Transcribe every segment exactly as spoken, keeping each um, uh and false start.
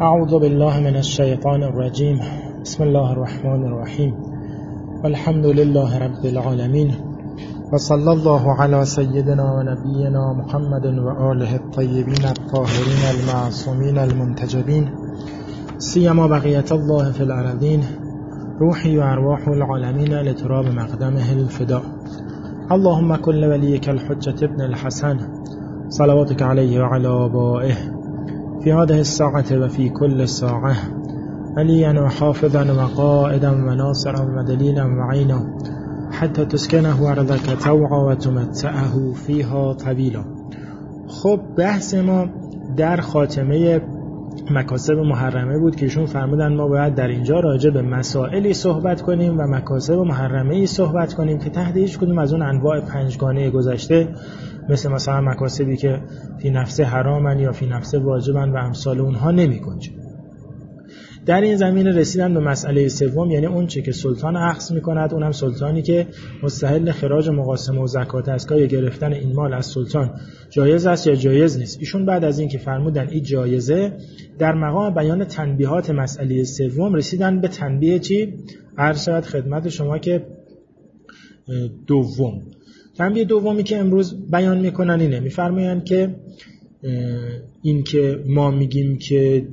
اعوذ بالله من الشیطان الرجیم. بسم الله الرحمن الرحیم. الحمد لله رب العالمین و صلی الله علی سیدنا و نبینا محمد و آله الطیبین الطاهرین المعصومین المنتجبین سیما بقیت الله فی الارضین روحی و ارواح العالمین لتراب مقدمه الفداء. اللهم كل وليك الحجة ابن الحسن صلواتك عليه وعلى آبائه في هذه الساعة وفي كل ساعة عليا وحافظا وقائدا وناصرا ودليلا وعينا حتى تسكنه أرضك طوعا وتمتعه فيها طويلا. خب بحث ما در خاتمه مکاسب محرمه بود که ایشون فرمودن ما باید در اینجا راجع به مسائلی صحبت کنیم و مکاسب محرمه‌ای صحبت کنیم که تحت هیچ کدوم از اون انواع پنجگانه گذشته، مثل مثلا مکاسبی که فی نفسه حرامن یا فی نفسه واجبن و امثال اونها نمی‌کنه. در این زمینه رسیدن به مسئله سوم، یعنی اون چه که سلطان اخذ می‌کند، اونم سلطانی که مستحل خراج مقاسمه و زکات است، که گرفتن این مال از سلطان جایز است یا جایز نیست. ایشون بعد از این که فرمودن این جایزه، در مقام بیان تنبیهات مسئله سوم رسیدن به تنبیه چی؟ عرض شود خدمت شما که دوم. تنبیه دومی که امروز بیان میکنن اینه، میفرمایند که این که ما میگیم که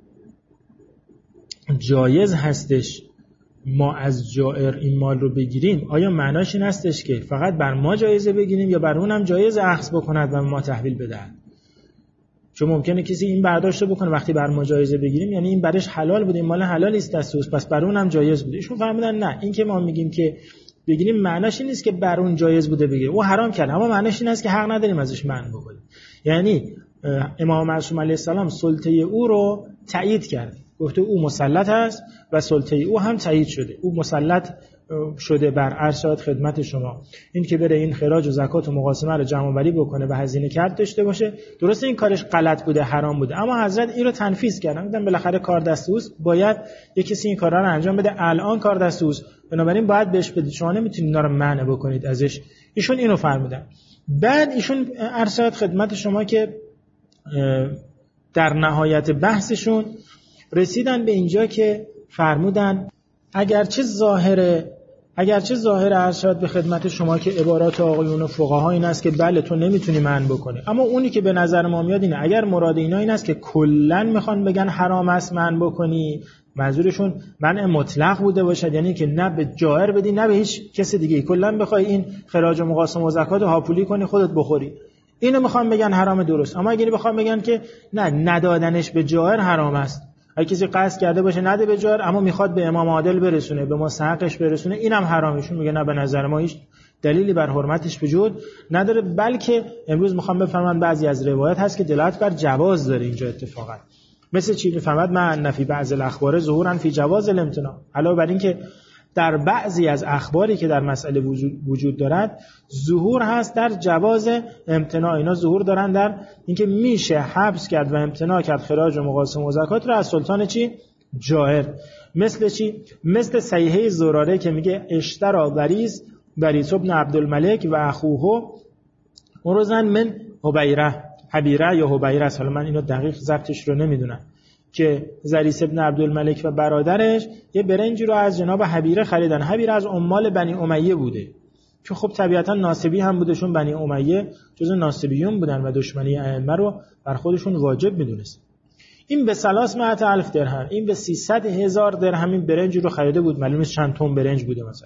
جایز هستش ما از جائر این مال رو بگیریم، آیا معناش این هستش که فقط بر ما جایزه بگیریم یا بر اونم جایز اخذ بکند و ما تحویل بدهد؟ چون ممکنه کسی این برداشت بکنه وقتی بر ما جایزه بگیریم یعنی این برش حلال بوده، این مال حلال است دست اوست، پس بر اونم جایز بوده. ایشون فرمودن نه، این که ما میگیم که بگیریم معناش این نیست که بر اون جایز بوده بگیریم، او حرام کرد، اما معناش این است که حق نداریم ازش منع بکنیم. یعنی امام معصوم علیه السلام سلطه او رو تایید کرد، گفته او مسلط است و سلطه او هم تایید شده، او مسلط شده بر ارشاد خدمت شما این که بره این خراج و زکات و مقاسمه رو جمع آوری بکنه و هزینه کرد داشته باشه. درسته این کارش غلط بوده، حرام بوده، اما حضرت این رو تنفیذ کردن، گفتن بالاخره کار دست اوست، باید یک کسی این کارا رو انجام بده، الان کار دست اوست، بنابراین باید بهش بدید، شما نمیتونید اینا رو منع بکنید ازش. ایشون اینو فرمودن. بعد ایشون ارشاد خدمت شما که در نهایت بحثشون رسیدن به اینجا که فرمودن اگرچه ظاهر اگرچه ظاهر ارشاد به خدمت شما که عبارات آقایون و فقها این است که بله تو نمیتونی منع بکنی، اما اونی که به نظر ما میاد اینه اگر مراد اینا این است که کلا میخوان بگن حرام است منع بکنی، منظورشون منع مطلق بوده باشد، یعنی که نه به جائر بدی نه به هیچ کس دیگه، کلا بخوای این خراج و مقاسمه و زکات هاپولی کنی خودت بخوری، اینو میخوان بگن حرام، درست. اما اگه بخوام بگن که نه، ندادنش به جائر حرام است، اگه کسی قصد کرده باشه نده به جائر اما میخواد به امام عادل برسونه، به مستحقش برسونه، اینم حرامشون میگه نه، به نظر ما هیچ دلیلی بر حرمتش وجود نداره، بلکه امروز میخوام بفرمایند بعضی از روایات هست که دلالت بر جواز داره اینجا اتفاقا. مثل چی میفرماد؟ ما نفی بعض الاخبار ظهورا فی جواز الامتناع، علاوه بر این که در بعضی از اخباری که در مسئله وجود, وجود دارد ظهور هست در جواز امتناع. اینا ظهور دارن در اینکه میشه حبس کرد و امتناع کرد خراج و مقاسمه و زکات رو از سلطان چی؟ جائر. مثل چی؟ مثل صحیحه زراره که میگه اشترا وریث وریث ابن عبدالملک و اخوه مرزن من حبیره، حبیره یا حبیره، حالا من اینو دقیق ضبطش رو نمیدونم، که زریث ابن عبدالملک و برادرش یه برنجی رو از جناب حبیره خریدن. حبیره از عمال بنی امیه بوده که خب طبیعتا ناصبی هم بودشون، بنی امیه جزو ناصبیون بودن و دشمنی ائمه رو بر خودشون واجب میدونست. این به ثلاثمائة الف درهم، این به سیصد هزار درهم این برنج رو خریده بود، معلومه چند تن برنج بوده مثلا.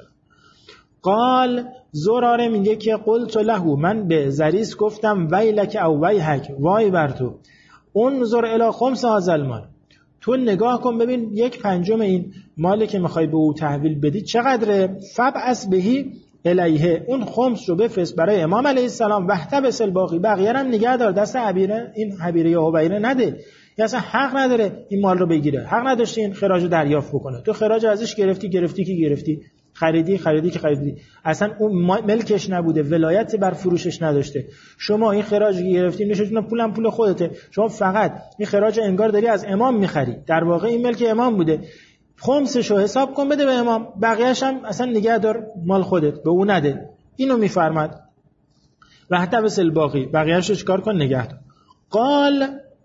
قال زراره میگه که قلت له، من به زریث گفتم ویلک او ویحک، وای بر تو، انظر الی خمس هذا المال، تو نگاه کن ببین یک پنجم این مالی که میخوای به او تحویل بدی چقدره، فبعث بهی الیه، اون خمس رو بفرست برای امام علیه السلام، واحتبس الباقی، بقیه هم نگه دار، دست حبیره، این حبیره یا حبیره نده، یا اصلا حق نداره این مال رو بگیره، حق نداشته این خراج رو دریافت بکنه، تو خراج ازش گرفتی گرفتی که گرفتی، خریدی خریدی که خریدی، اصلا اون ملکش نبوده، ولایت بر فروشش نداشته، شما این خراج گرفتی نشون پولم پول خودته، شما فقط این خراج انگار داری از امام میخری، در واقع این ملک امام بوده، خمسش رو حساب کن بده به امام، بقیه‌اش هم اصلا نگه دار مال خودت، به اون نده. اینو میفرماد. و حتی بس الباقی، بقیه‌اش رو چیکار کن؟ نگه دار. قال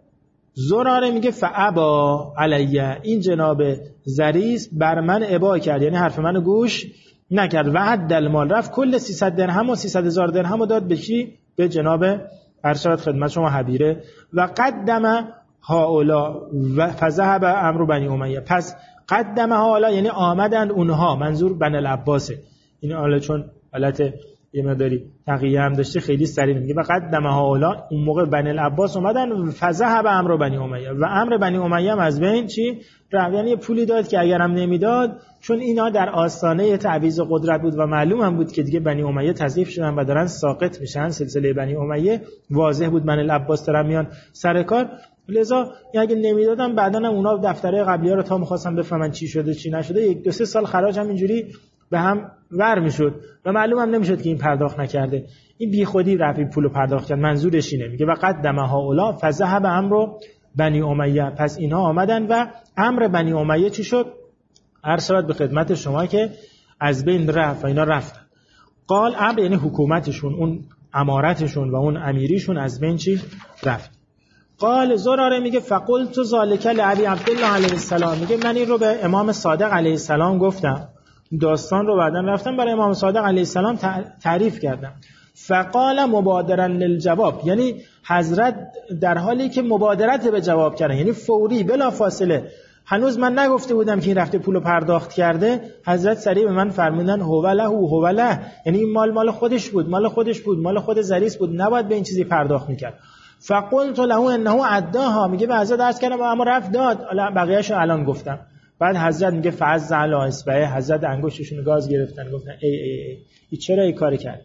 زراره میگه فابا علیه، این جناب زریس بر من ابا کرد، یعنی حرف منو گوش نکرد. و عد المال، رفت کل سیصد درهم و سیصد هزار درهم رو داد به کی؟ به جناب ارشد خدمت شما حبیره. و قدم هؤلاء و فذهب امر بنی امیه، پس قدم هؤلاء یعنی آمدند اونها، منظور بنی العباسه. این حالا چون حالت یه مقداری تقیه هم داشته خیلی سریع میگه و قدم هؤلاء، اون موقع بنی العباس اومدن، فذهب امر بنی امیه، و امر بنی امیه هم از بین چی رفت، یعنی پولی داد که اگرم نمیداد، چون اینا در آستانه تعویض قدرت بود و معلوم هم بود که دیگه بنی امیه تضعیف شدن و دارن ساقط میشن، سلسله بنی امیه واضح بود بنی العباس دارن میان سر کار، لذا اگه نمیدادن بعداً هم اونا دفتره قبلی‌ها رو تا می‌خواستن بفهمن چی شده چی نشده، یک دو سه سال خراج هم اینجوری به هم ور میشد و معلوم هم نمیشد که این پرداخت نکرده، این بیخودی رفت پولو پرداخت کرد. منظورش اینه، میگه و قدم هؤلاء فذهب امر بنی امیه، پس اینها آمدن و امر بنی امیه چی شد؟ عرض شد به خدمت شما که از بین رفت و اینا رفتن. قال امر یعنی حکومتشون، اون امارتشون و اون امیریشون از بین چی رفت. قال زراره میگه فقلت ذلک لابی عبدالله علیه السلام، میگه من این رو به امام صادق علیه السلام گفتم، داستان رو بعدن رفتم برای امام صادق علیه السلام تعریف کردم. فقال مبادرا للجواب، یعنی حضرت در حالی که مبادرت به جواب کردن، یعنی فوری بلا فاصله، هنوز من نگفته بودم که این رفته پولو پرداخت کرده، حضرت سریع به من فرمودن هو له هو له، یعنی این مال مال خودش بود، مال خودش بود، مال خود زریس بود، نباید به این چیزی پرداخت میکرد. فقلت له انه عداها، میگه به حضرت عرض کردم اما رفت داد، بقیه‌اشو الان گفتم. بعد حضرت میگه فعز علی اصبعه، حضرت انگشتشون گاز گرفتن گفتن ای ای ای, ای چرا این کار کرد؟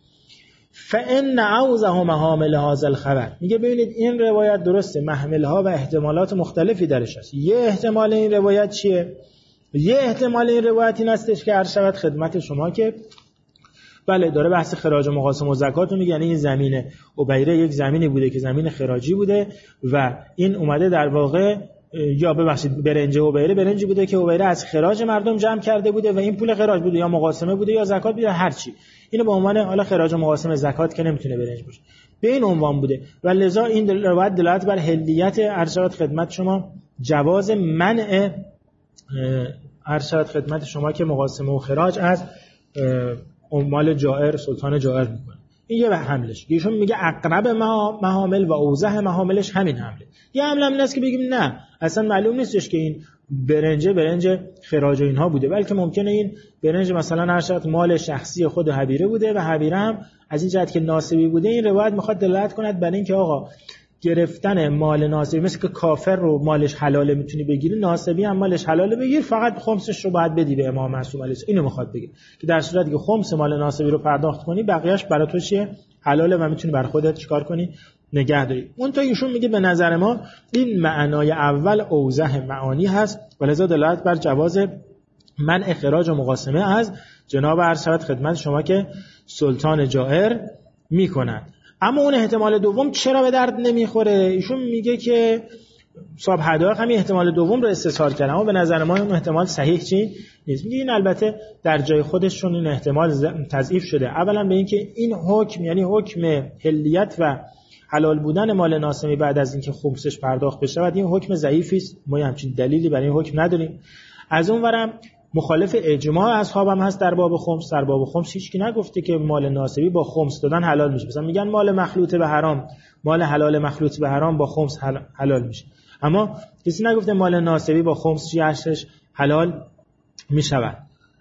فان اوزه محامل هذا الخبر، میگه ببینید این روایت درسته، محملها و احتمالات مختلفی درش هست. یه احتمال این روایت چیه؟ یه احتمال این روایت این هستش که عرض شود خدمت شما که بله داره بحث خراج و مقاسم و زکات رو میگه، یعنی این زمین عبیره یک زمینی بوده که زمین خراجی بوده و این اومده در واقع، یا ببخشید برنج عبیره برنجی بوده که عبیره از خراج مردم جمع کرده بوده و این پول خراج بوده یا مقاسمه بوده یا زکات بوده، هر چی، اینو به عنوان حالا خراج و مقاسمه زکات که نمیتونه برنج باشه، به این عنوان بوده و لذا این روایت دلالت بر حلیت ارشاد خدمت شما، جواز منع ارشاد خدمت شما که مقاسمه و خراج از مال جائر سلطان جائر میکنه. این یه حملش، ایشون میگه اقرب محامل و اوضح محاملش همین حمله. یه حمله هم نیست که بگیم نه اصلا معلوم نیستش که این برنج برنج خراج و اینها بوده، بلکه ممکنه این برنج مثلا هر شخص مال شخصی خود حبیره بوده و حبیره هم از این جهت که ناسبی بوده، این روایت میخواد دلالت کند بر این که آقا گرفتن مال ناسبی مثل که کافر رو مالش حلاله میتونی بگیری، ناسبی هم مالش حلاله بگیر، فقط خمسش رو باید بدی به امام معصوم علیه السلام. اینو میخواد بگه که در صورتی که خمس مال ناسبی رو پرداخت کنی بقیه‌اش برای تو چیه؟ حلاله و میتونی برای خودت چیکار کنی؟ نگه داری. اون تا ایشون میگه به نظر ما این معنای اول اوضح معانی هست و لذا دلالت بر جواز منع اخراج و مقاسمه از جناب ارشد خدمت شما که سلطان جائر میکنن. اما اون احتمال دوم چرا به درد نمیخوره؟ ایشون میگه که صاحب حدایق همین احتمال دوم رو استثار کردن، اما به نظر ما اون احتمال صحیح چی نیست. میگه این البته در جای خودشون این احتمال تضعیف شده، اولا به این که این حکم یعنی حکم حلیت و حلال بودن مال ناسمی بعد از اینکه خمسش پرداخت بشه، بعد این حکم ضعیفی است، ما همچین دلیلی برای این حکم نداریم. از اون ورم مخالف اجماع اصحاب هم هست در باب خمس. در باب خمس هیچ کی نگفته که مال ناسبی با خمس دادن حلال میشه، مثلا میگن مال مخلوط به حرام، مال حلال مخلوط به حرام با خمس حلال میشه، اما کسی نگفته مال ناسبی با خمس چیش حلال میشود.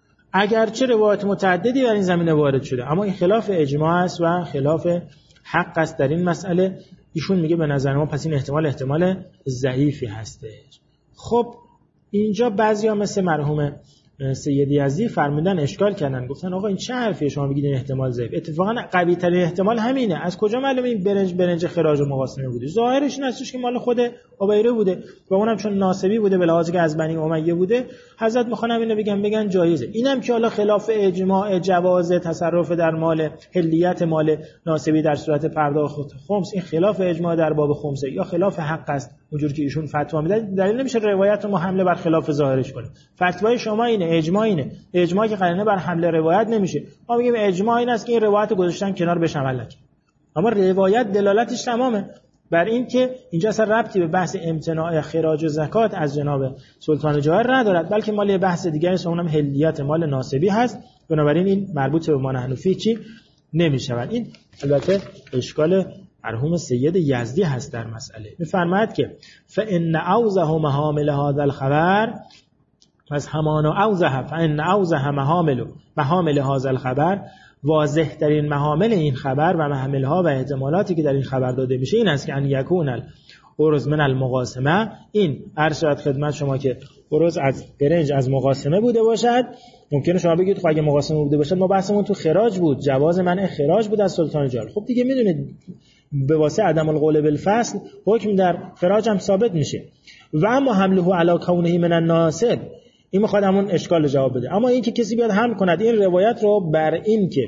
اگرچه روایت متعددی در این زمینه وارد شده، اما این خلاف اجماع است و خلاف حق است در این مسئله. ایشون میگه به نظر ما پس این احتمال احتمال ضعیفی هستش. خب اینجا بعضیا مثل مرحوم سید یزدی فرمودن اشکال کردن، گفتن آقا این چه حرفیه شما بگید این احتمال ضعیف؟ اتفاقا قوی ترین احتمال همینه. از کجا معلومه این برنج برنج خراج و مقاسمه بوده؟ ظاهرش این هستش که مال خود عبیره بوده و اونم چون ناسبی بوده به لحاظی که از بنی امیه بوده، حضرت میخوام اینو بگم بگن جایزه. اینم که حالا خلاف اجماع جواز تصرف در مال حلیت مال ناسبی در صورت پرداخت خمس، این خلاف اجماع در باب خمسه یا خلاف حق است اونجوری که ایشون فتوا میده، دلیل نمیشه روایت رو حمله بر خلاف ظاهرش کنه. فتوای شما اینه، اجماع اینه، اجماع که قرینه بر حمله روایت نمیشه. ما میگیم اجماع این است که این روایت رو گذاشتن کنار بهش عمل نکرد، اما روایت دلالتش تمامه بر این که اینجا اصلا ربطی به بحث امتناع خراج و زکات از جناب سلطان جواهر ندارد، بلکه مال یه بحث دیگه است، اونم هلیت مال ناسبی هست. بنابراین این مربوط به ما نحنفی چی نمی‌شود. این البته اشکال مرحوم سید یزدی هست در مسئله. می‌فرماید که فإن اوضح محامل هذا الخبر، پس همان اوضح فإن اوضح محامل محامل هذا الخبر، واضح ترین محامل این خبر و محملها و احتمالاتی که در این خبر داده میشه این است که ان یکون الارز من المقاسمه، این عرض شد خدمت شما که ارز از برنج از مقاسمه بوده باشد. ممکنه شما بگید خب اگه مقاسمه بوده باشد ما بحثمون تو خراج بود، جواز منع خراج بود از سلطان جواهر. خب دیگه میدونید به واسطه عدم القول بالفصل حکم در خراج هم ثابت میشه. و اما حمله علی کونه من الناسب، این میخواد همون اشکال جواب بده. اما این که کسی بیاد حمل کند این روایت رو بر این که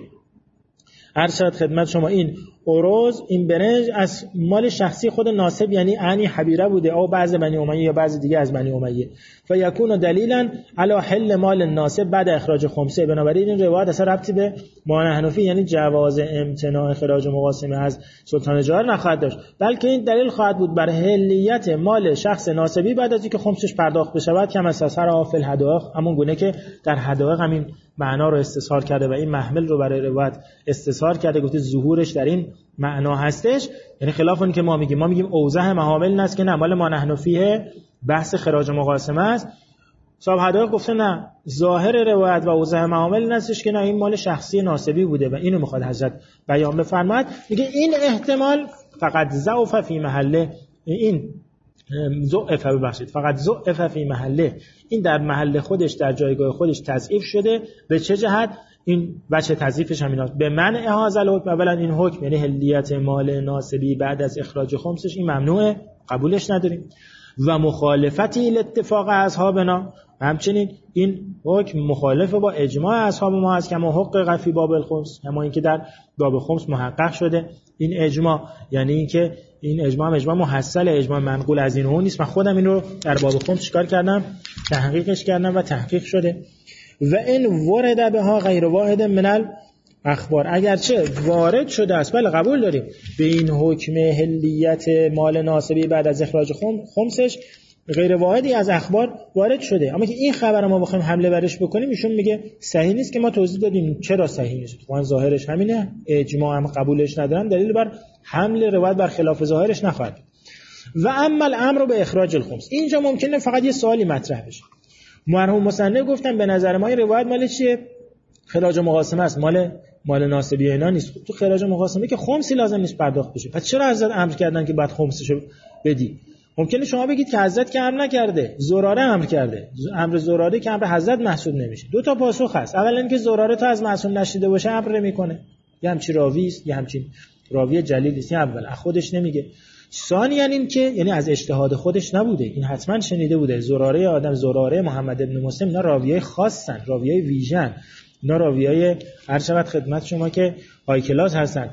عرض شد خدمت شما این ارز این برنج از مال شخصی خود ناسب یعنی انی حبیره بوده او بعض بنی امیه یا بعض دیگه از بنی امیه، فیکون دلیلا علی حل مال ناسب بعد اخراج خمسه. بنابراین این روایت اصلا ربطی به ما نحنفی یعنی جواز امتناع اخراج مقاسمه از سلطان جواهر نخواهد داشت، بلکه این دلیل خواهد بود بر حلیت مال شخص ناسبی بعد از اینکه خمسش پرداخت بشود، کما سر افل حدائق، همون گونه که در حدائق همین معنا رو استثار کرده و این محمل رو برای روایت استثار کرده، گفته ظهورش در این معنا هستش. یعنی خلاف اون که ما میگیم، ما میگیم اوضح محامل نست که نه مال ما نحنفیه بحث خراج مقاسمه است. صاحب حدائق گفته نه ظاهر روایت و اوضح محامل نستش که نه این مال شخصی ناسبی بوده و اینو میخواد حضرت بیان بفرماید. میگه این احتمال فقط ضعف فی محله، این ضعف ببخشید فقط ضعف فی محله، این در محل خودش در جایگاه خودش تضعیف شده. به چه جهت؟ این بچه تضعیفش هم اینا به منع هذا الحکم، اولا این حکم یعنی حلیت مال ناسبی بعد از اخراج خمسش این ممنوعه، قبولش نداریم. و مخالفتی الاتفاق اصحابنا، همچنین این حکم مخالف با اجماع اصحاب ما است که ما حق فی باب الخمس، اما اینکه در باب خمس محقق شده این اجماع، یعنی اینکه این اجماع اجماع محصل، اجماع منقول از این اون نیست. من خودم اینو در باب خمس چیکار کردم؟ تحقیقش کردم و تحقیق شده. و این ورد بها غیر واحد من الاخبار، اگرچه وارد شده است، بله قبول داریم به این حکم حلیت مال ناسبی بعد از اخراج خمسش غیر واحدی از اخبار وارد شده، اما که این خبر ما بخوایم حمله برش بکنیم ایشون میگه صحیح نیست که ما توضیح دادیم چرا صحیح نیست. وان ظاهرش همینه، اجماع هم قبولش ندارن، دلیل بر حمل روایت بر خلاف ظاهرش نخواهد. و اما الامر به اخراج الخمس، اینجا ممکنه فقط یه سوالی مطرح بشه. مرحوم مصنف گفتن به نظر ما این روایت مال چیه؟ خراج مقاسمه است، مال مال ناسبی اینا نیست. تو خراج مقاسمه که خمسی لازم نیست پرداخت بشه، پس چرا حضرت امر کردن که بعد خمسشو بدی؟ ممکنه شما بگید که حضرت که امر نکرده، زراره امر کرده. امر زراره که امر حضرت محسوب نمیشه. دو تا پاسخ هست. اولا اینکه زراره تا از معصوم نشیده باشه امر نمیکنه، یه همچین راوی است، یه همچین راوی جلیل است، اول خودش نمیگه. ثانیاً این که یعنی از اجتهاد خودش نبوده، این حتما شنیده بوده. زراره آدم، زراره محمد ابن مسلم، اینا راویای خاصن، راویای ویژن، اینا راویای هر شود خدمت شما که های کلاس هستن،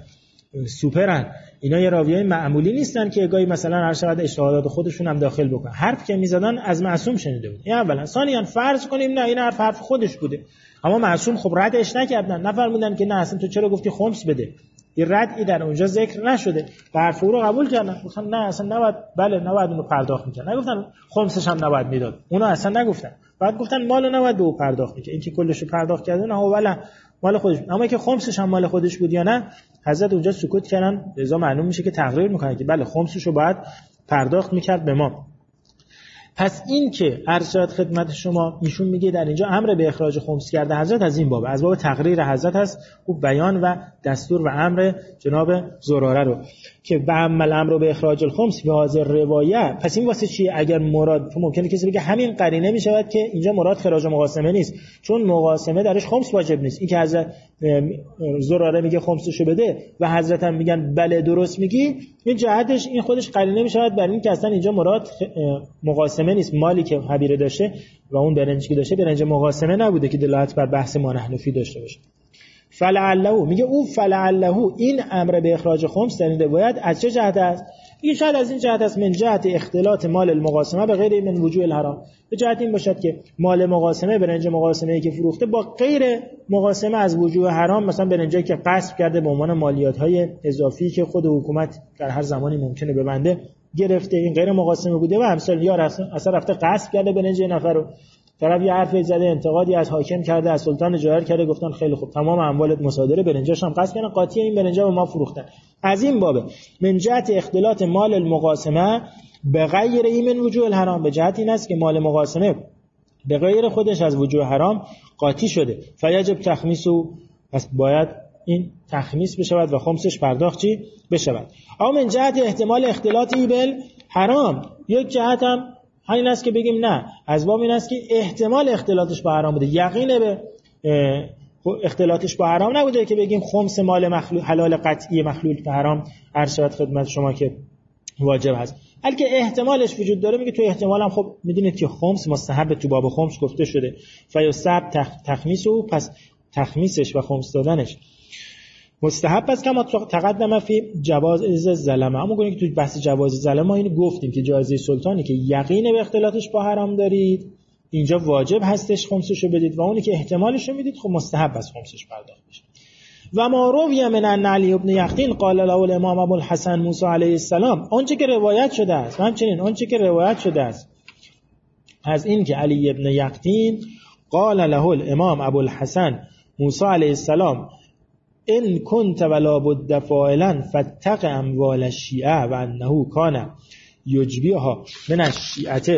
سوپرن. اینا یه راویای معمولی نیستن که گاهی مثلا هر شود اجتهادات خودشون هم داخل بکنن. حرف که میزدن از معصوم شنیده بود. این اولا. ثانیاً فرض کنیم نه این حرف حرف خودش بوده، اما معصوم خب ردش نکردن، نفرمودن که نه اصلا تو چرا گفتی خمس بده، این ردی در اونجا ذکر نشده، حرف او رو قبول کردن، گفتن نه اصلا نباید، بله نباید اونو پرداخت میکرد، نگفتن خمسش هم نباید میداد، اونو اصلا نگفتن، بعد گفتن مالو نباید به او پرداخت میکرد، این که کلشو پرداخت کرده نه ولی مال خودش، اما که خمسش هم مال خودش بود یا نه، حضرت اونجا سکوت کردن، لذا معلوم میشه که تقریر میکنن که بله خمسشو باید پرداخت میکرد به ما. پس این که ارشاد خدمت شما ایشون میگه در اینجا امر به اخراج خمس کرده حضرت از این باب، از باب تقریر حضرت هست، خوب بیان و دستور و امر جناب زراره رو که به عمل امر به اخراج الخمس به حاضر روایت. پس این واسه چیه؟ اگر مراد، تو ممکنه کسی بگه همین قرینه میشود که اینجا مراد خراج مقاسمه نیست، چون مقاسمه درش خمس واجب نیست. این که حضرت زراره میگه خمسشو بده و حضرت هم میگن بله درست میگی، این جهتش این خودش قرینه میشود بر این که اصلا اینجا مراد مقاسمه نیست، مالی که حبیره داشته و اون برنجی که داشته برنج مقاسمه نبوده که دلالت بر بحث مانحنفی داشته باشه. فلعله، میگه او فلعله این امر به اخراج خمس در این روایت از چه جهت است؟ این شاید از این جهت است من جهت اختلاط مال المقاسمه به غیر من وجوه الحرام، به جهت این باشد که مال مقاسمه برنج مقاسمه‌ای که فروخته با غیر مقاسمه از وجوه حرام، مثلا برنجی که غصب کرده به عنوان مالیات‌های اضافی که خود حکومت در هر زمانی ممکنه ببنده گرفته، این غیر مقاسمه بوده و همسال یا اصلا رفته غصب کرده برنج نفر رو، طرف یه حرفی زده، انتقادی از حاکم کرده، از سلطان جاهر کرده، گفتن خیلی خوب تمام اموالت مصادره، برنجاش هم غصب کردن، قاطی این برنجا به ما فروختن. از این بابه من جهت اختلاط مال المقاسمه به غیر این من وجوه الحرام، به جهت این است که مال مقاسمه به غیر خودش از وجوه حرام قاطی شده، فیجب تخمیسو، پس باید این تخمیس بشود و خمسش پرداخت چی بشود. اما من جهت احتمال اختلاطی بل حرام، یک جهت هم همین است که بگیم نه، از باب این است که احتمال اختلاطش با حرام بوده، یقین به اختلاطش با حرام نبوده که بگیم خمس مال مخلوط حلال قطعی مخلوط به حرام عرض شود خدمت شما که واجب هست، بلکه احتمالش وجود داره. میگه تو احتمال هم خب میدونید که خمس مستحب تو باب خمس گفته شده، فیستحب تخ... تخمیسو، پس تخمیسش و خمس دادنش مستحب است، کما تقدم فی جواز ظلمه. اما گفتیم که تو بحث جواز ظلمه ما اینو گفتیم که جایزه سلطانی که یقین به اختلاطش با حرام دارید اینجا واجب هستش خمسشو بدید، و اونی که احتمالش رو میدید خب مستحب است خمسش پرداخت بشه. و ما روی من ان علی ابن یقطین قال له الامام ابو الحسن موسی علیه السلام، آنچه که روایت شده است، همچنین آنچه که روایت شده است از این که علی ابن یقطین قال له الامام ابو الحسن موسی علیه السلام ان كنت ولا بد فاعلا فاتق اموال الشیعه و انه کان یجبیها من الشیعه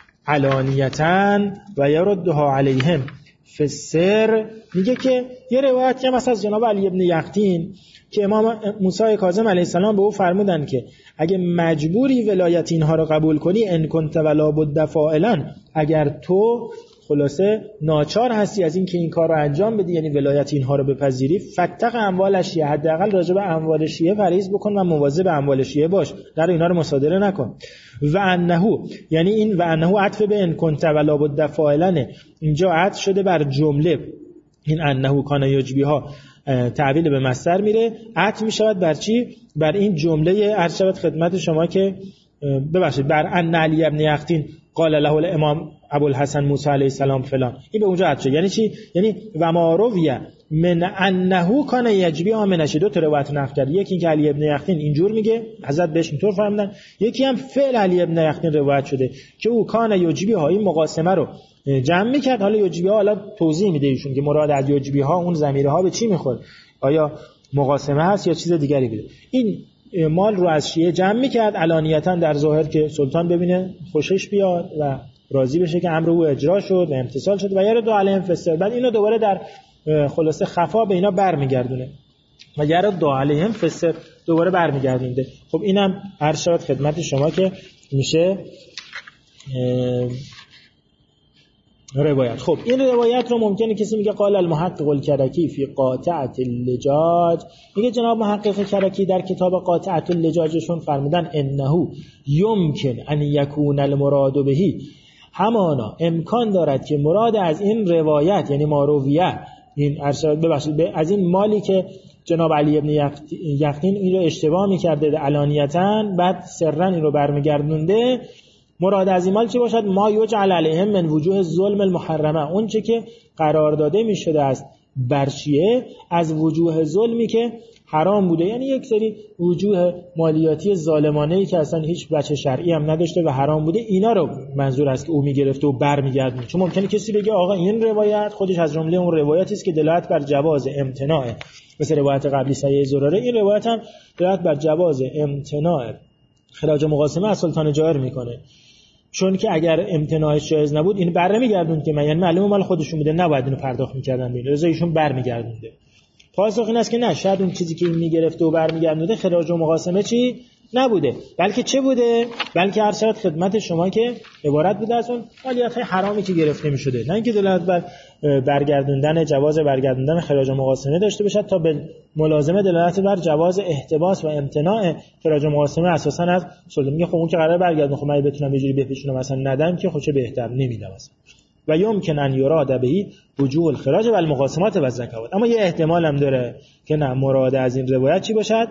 علانیتا و یردها علیهم فی السر. میگه که یه روایت که مثلا از جناب علی ابن یقطین که امام موسی کاظم علیه السلام به او فرمودن که اگه مجبوری ولایت اینها رو قبول کنی، ان كنت ولا بد فاعلا، اگر تو خلاصه ناچار هستی از این که این کار رو انجام بدی، یعنی ولایت اینها رو بپذیری، فتق اموال شیعه، حداقل راجع به اموال شیعه پرهیز بکن و مواظب اموال شیعه باش، در اینا رو مصادره نکن. و انه، یعنی این و انه عطف به ان کنت ولا بد فاعلا، اینجا عطف شده بر جمله، این انه کان یجبیها تعویل به مصدر میره، عطف میشود بر چی؟ بر این جمله عرض شود خدمت شما که ببخشید بر ان علی ابن یقطین قال له الامام ابو الحسن موسی علیه السلام فلان، این به اونجا عطف شد. یعنی چی؟ یعنی و ما روی من انه کان یجبی امنش، دو تا روایت نقل کرد، یکی اینکه علی ابن یقطین اینجور میگه حضرت بهش اینطور فرمودن، یکی هم فعل علی ابن یقطین روایت شده که او کان یجبی ها این مقاسمه رو جمع میکرد. حالا یجبی ها حالا توضیح میده ایشون که مراد از یجبی ها اون ضمیره ها به چی میخوره، آیا مقاسمه هست یا چیز دیگری بوده. این مال رو از شیعه جمع میکرد علانیتا در ظاهر که سلطان ببینه خوشش بیاد و راضی بشه که امر او اجرا شد و امتثال شد و یارد علیهم فسر، بعد اینو دوباره در خلاصه خفا به اینا برمیگردونه و یارد علیهم فسر دوباره برمیگردونده. خب اینم هر شاد خدمت شما که میشه روایت. خب این روایت رو ممکنه کسی میگه قال المحقق الکرکی فی قاطعة اللجاج، میگه جناب محقق کرکی در کتاب قاطعة اللجاجشون فرمودن انه یمکن ان یکون المراد بهی، همانا امکان دارد که مراد از این روایت یعنی مارویه، این ارشاد ببخشید از این مالی که جناب علی ابن یقطین این رو اشتباه میکرده علانیتاً بعد سرا این رو برمیگردونده، مراد از این مال چی باشد؟ ما یجعل علیهم من وجوه ظلم المحرمه، اون چه که قرار داده می شده است بر شیعه از وجوه ظلمی که حرام بوده، یعنی یک سری وجوه مالیاتی ظالمانه‌ای که اصلا هیچ وجه شرعی هم نداشته و حرام بوده، اینا رو منظور است که او میگرفته و برمیگردونه. چون ممکنه کسی بگه آقا این روایت خودش از جمله اون روایتی است که دلالت بر جواز امتناع، مثل روایت قبلی صحیح زراره، این روایت هم دلالت بر جواز امتناع خراج مقاسمه از سلطان جائر میکنه، چون که اگر امتناعش جایز نبود این بر نمیگردوند که من، یعنی معلومه مال خودشون بوده نباید اینو پرداخت میکردن، ببین رضا ایشون برمیگردونده. پاسخ این است که نه، شاید اون چیزی که این میگرفته و برمیگردونده خراج و مقاسمه چی نبوده، بلکه چه بوده؟ بلکه هر شرط خدمت شما که عبارت بوده از اون مالیات‌های حرامی که گرفته می‌شده، نه اینکه دلالت بر برگردوندن جواز برگردوندن خراج و مقاسمه داشته باشد تا به ملازمه دلالت بر جواز احتباس و امتناع خراج و مقاسمه اساساً از سلطان. میگه خب اون که قرار برگردونه، خب من بتونم یه جوری بپیچونم مثلا ندم که خب چه بهتر، نمیدم اصلا. و یمکن ان یراد بهی وجوه الخراج و المقاسمات و الزکات، اما یه احتمال هم داره که نه مراد از این روایت چی باشد؟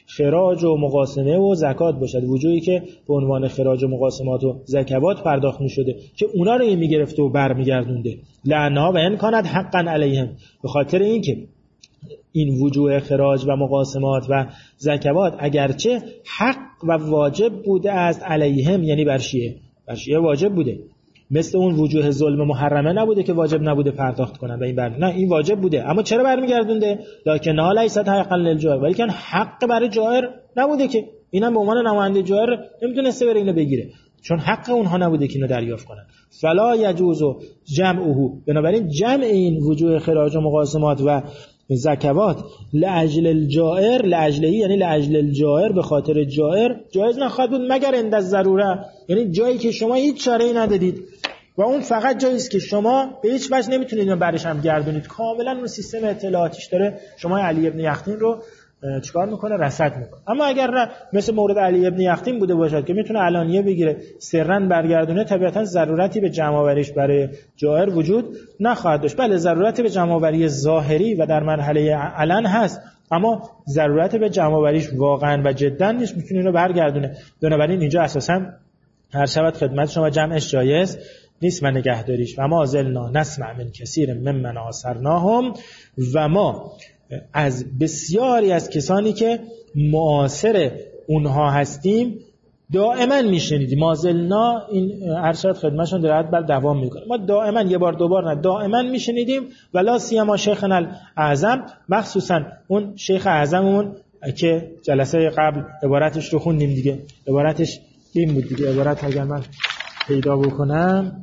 خراج و مقاسمه و زکات باشد، وجوهی که به عنوان خراج و مقاسمات و زکوات پرداخت می‌شده که اونا رو می‌گرفته و برمیگردونده. لعنها و ان کانت حقا علیهم، به خاطر اینکه این وجوه خراج و مقاسمات و زکوات اگرچه حق و واجب بوده است علیهم، یعنی بر شیعه، بر شیعه واجب بوده، مثل اون وجوه ظلم محرمه نبوده که واجب نبوده پرداخت کنن و این بر نه، این واجب بوده. اما چرا برمیگردونده؟ لکنها لیست حقا للجائر، ولی که حق برای جائر نبوده که اینم به عنوان نماینده جائر نمیتونسته بره اینو بگیره، چون حق اونها نبوده که اینو دریافت کنن. فلا یجوز جمعه، بنابراین جمع این وجوه خراج و مقاسمات و زکوات لاجل الجائر، لاجلهی یعنی لاجل الجائر، به خاطر جائر جایز نخواهد بود مگر عند الضروره، یعنی جایی که شما هیچ چاره‌ای ندادید و اون فقط جایی است که شما به هیچ وجه نمیتونید اینو برش هم گردونید، کاملا اون سیستم اطلاعاتیش داره شما علی ابن یختین رو چیکار میکنه؟ رصد میکنه. اما اگر نه مثل مورد علی ابن یختین بوده باشد که میتونه علانیه بگیره سرا برگردونه، طبیعتا ضرورتی به جمع آوریش برای جائر وجود نخواهد داشت. بله ضرورتی به جمع آوری ظاهری و در مرحله علن هست، اما ضرورت به جمع آوریش واقعا و جدا نیست، میتونه اینو برگردونه. بنابراین اینجا اساسا هر شود خدمت شما جمعش جایز نیست و نگهداریش. و ما زلنا نسمع من کثیر ممن آثرناهم، و ما از بسیاری از کسانی که معاصر اونها هستیم دائما میشنیدیم. مازلنا این ارشد خدمتشون درات بر دوام میکنه، ما دائما، یه بار دو بار نه، دائما میشنیدیم. ولا سیما شیخنا الاعظم، مخصوصا اون شیخ اعظممون که جلسه قبل عبارتش رو خوندیم دیگه، عبارتش این بود دیگه، عبارت اگر من پیدا بکنم،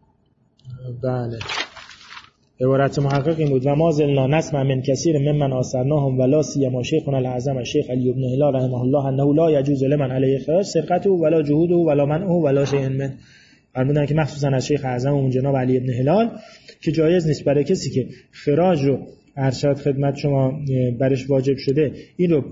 بله عبارت محقق این بود: و ما زلنا نسمع من کثیر ممن آثرناهم ولا سیما شیخنا الاعظم شیخ علی بن هلال رحمه الله انه لا یجوز لمن علیه خراج سرقته ولا جهوده ولا منعه ولا شیء من. فرمودن که مخصوصا از شیخ اعظم اون جناب علی بن هلال که جایز نیست برای کسی که خراج رو ارشد خدمت شما برش واجب شده این رو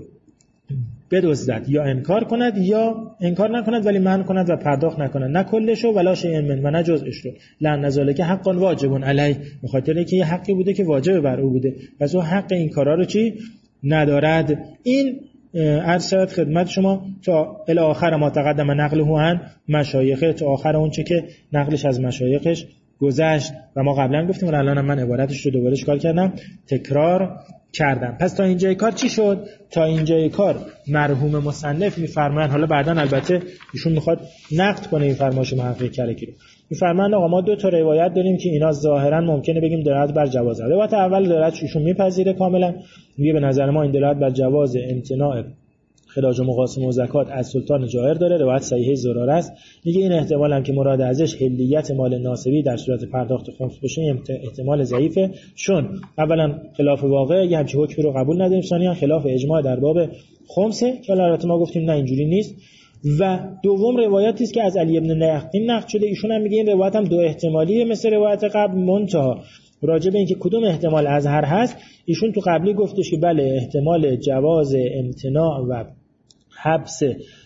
بدزدد یا انکار کند یا انکار نکند ولی منع کند و پرداخت نکند، نه کلشو ولا شیء من و نه جزءش رو. لأن ذلک حق واجب علیه، به خاطر اینکه یه حقی بوده که واجب بر او بوده، پس او حق این کارا رو چی ندارد. این ارشد خدمت شما تا الی آخر ما تقدم نقله عن مشایخه، تا آخر اون چه که نقلش از مشایخش گذشت و ما قبلا گفتیم و الان من عبارتش رو دوباره کار کردم، تکرار کردم. پس تا اینجای کار چی شد؟ تا اینجای کار مرحوم مصنف میفرمایند، حالا بعداً البته ایشون میخواد نقد کنه این فرمایش محقق کرکی رو، میفرمایند آقا ما دو تا روایت داریم که اینا ظاهرا ممکنه بگیم دلالت بر جواز. روایت اول دلالت ایشون میپذیره کاملا، میگه به نظر ما این دلالت بر جواز امتناع خراج و مقاسمه و زکات از سلطان جائر داره، روایت صحیحه زراره است. میگه این احتمال هم که مراد ازش حلیت مال ناسبی در صورت پرداخت خمس باشه احتمال ضعیفه، چون اولا خلاف واقع یه همچین حکمی رو قبول نداریم، ثانیا خلاف اجماع در باب خمسه که البته ما گفتیم نه اینجوری نیست، و دوم روایتی است که از علی ابن یختین نقل شده، ایشون هم میگه این روایت هم دو احتمالیه مثل روایت قبل، منتها راجع به اینکه کدوم احتمال اظهر هست ایشون تو قبلی گفتش که بله احتمال جواز امتناع و حبس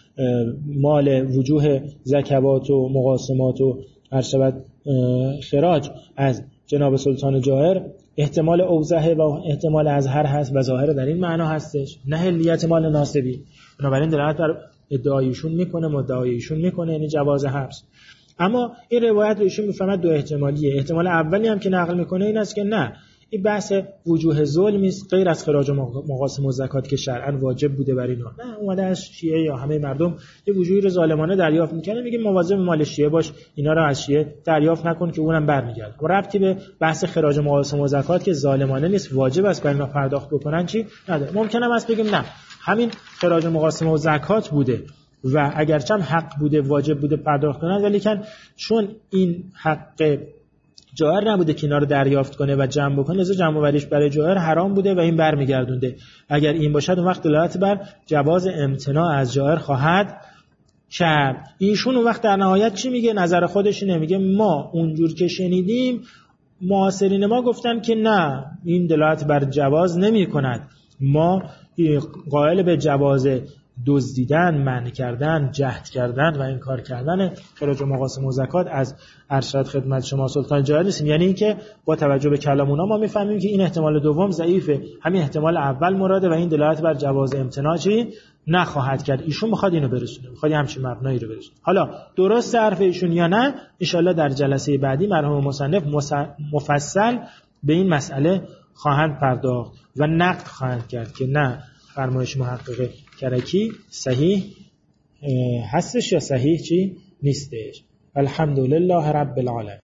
مال وجوه زکوات و مقاسمات و ارشبت خراج از جناب سلطان جائر احتمال اوضح و احتمال اظهر هست و ظاهر در این معنا هستش، نه حلیت مال ناسبی. بنابراین دلالت بر ادعایشون میکنه، مدعایشون میکنه، یعنی جواز حبس. اما این روایت رو ایشون میفهمد دو احتمالیه. احتمال اولی هم که نقل میکنه این است که نه، این بحث وجوه ظلم است غیر از خراج و مقاسم و زکات که شرعاً واجب بوده بر اینا، نه اومده از شیعه یا همه مردم یه وجوهی رو ظالمانه دریافت میکنه، میگه مواظب مال شیعه باش، اینا رو از شیعه دریافت نکن که اونم برمیگرده. و ربطی به بحث خراج و مقاسم و زکات که ظالمانه نیست، واجب است بر اینا پرداخت بکنن چی نداره. ممکنه است بگیم نه همین خراج و مقاسم و زکات بوده و اگرچه هم حق بوده واجب بوده پرداخت کنن، ولی کن چون این حق جائر نبوده که اینا رو دریافت کنه و جمع بکنه، لذا جمع آوریش برای جائر حرام بوده و این برمیگردونده. اگر این باشد اون وقت دلالت بر جواز امتناع از جائر خواهد کرد. ایشون اون وقت در نهایت چی میگه؟ نظر خودش اینه، میگه ما اونجور که شنیدیم معاصرین ما گفتن که نه این دلالت بر جواز نمی کند، ما قائل به جواز دزدیدن، منع کردن، جهد کردن و انکار کردن خراج و مقاسم و زکات از ارشد خدمت شما سلطان جاهل نیستیم. یعنی اینکه با توجه به کلام اونا ما میفهمیم که این احتمال دوم ضعیفه، همین احتمال اول مراده و این دلالت بر جواز امتناع چی نخواهد کرد. ایشون میخواد اینو برسونه، میخواد همچین مبنایی رو برسونه. حالا درست حرف ایشون یا نه ان شاءالله در جلسه بعدی مرحوم مصنف مفصل به این مسئله خواهند پرداخت و نقد خواهند کرد که نه فرمایش محقق کرکی صحیح هستش یا صحیح چی نیستش. الحمدلله رب العالمین.